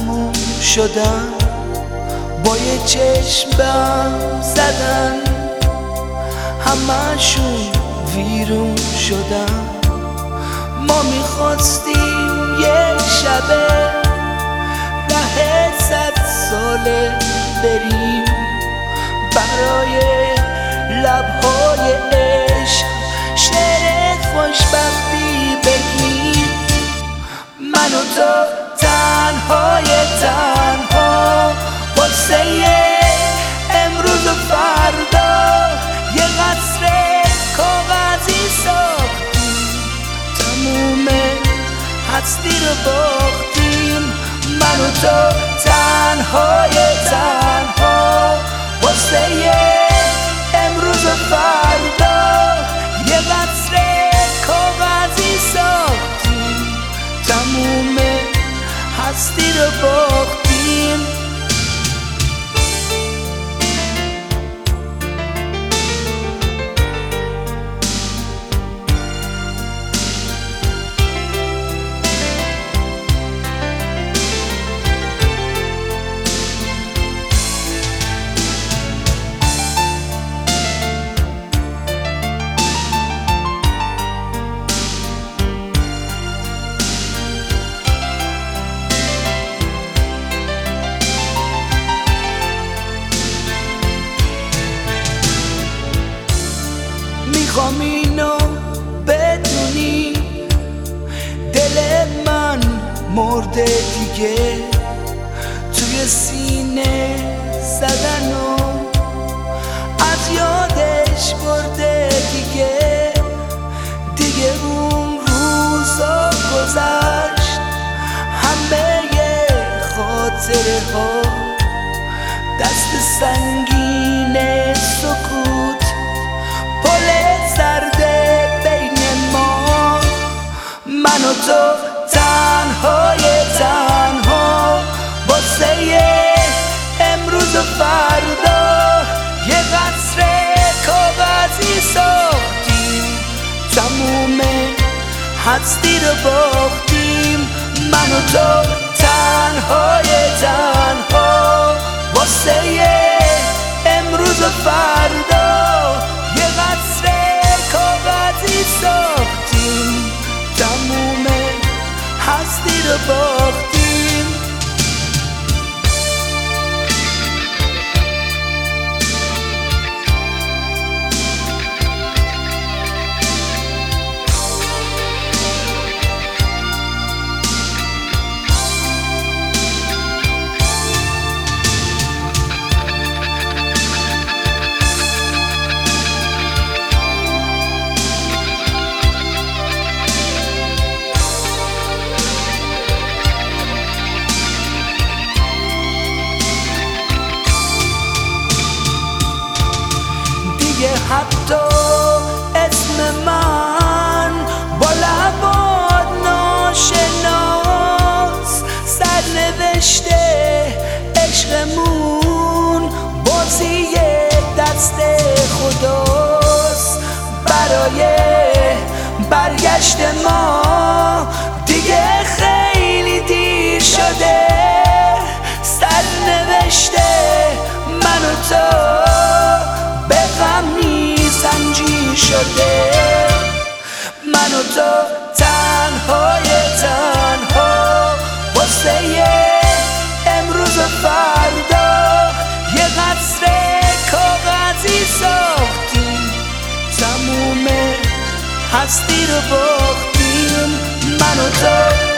تموم شدن، با یه چشم بهم زدن، همه‌شون ویرون شدن. ما میخواستیم یه شبه ره 100 ساله بریم، برای لبهای عشق شعر خوشبختی بگیم. من و تو تنهای تنها واسه امروز و فردا یه قصر کاغذی ساختیم، تموم هستی رو باختیم. من و تو تنهای تنها واسه امروز و فردا یه قصر کاغذی ساختیم، تموم هستی رو باختیم. میخوام اینو بدونی، دل من مرده دیگه، توی سینه زدن و از یادش برده دیگه. دیگه اون روزا گذشت، همه خاطره ها، دست سنگین سکوت، پل سرده بین ما. من و تو تنهای تنها واسه امروز و فردا یه قصر کاغذی ساختیم، تموم هستی رو باختیم. من و تو تنهای تنها واسه امروز و فردا یه قصر کاغذی ساختیم، تموم هستی رو باختیم. حتی اسم من با لبات ناشناس، سرنوشته عشقمون بازی دست خداست. برای برگشت ما دیگه خیلی دیر شده، سرنوشته من و تو به غم سنجی شده. من و تو تنهای تنها واسه امروز و فردا یه قصر کاغذی ساختیم، تموم هستی رو باختیم. من و تو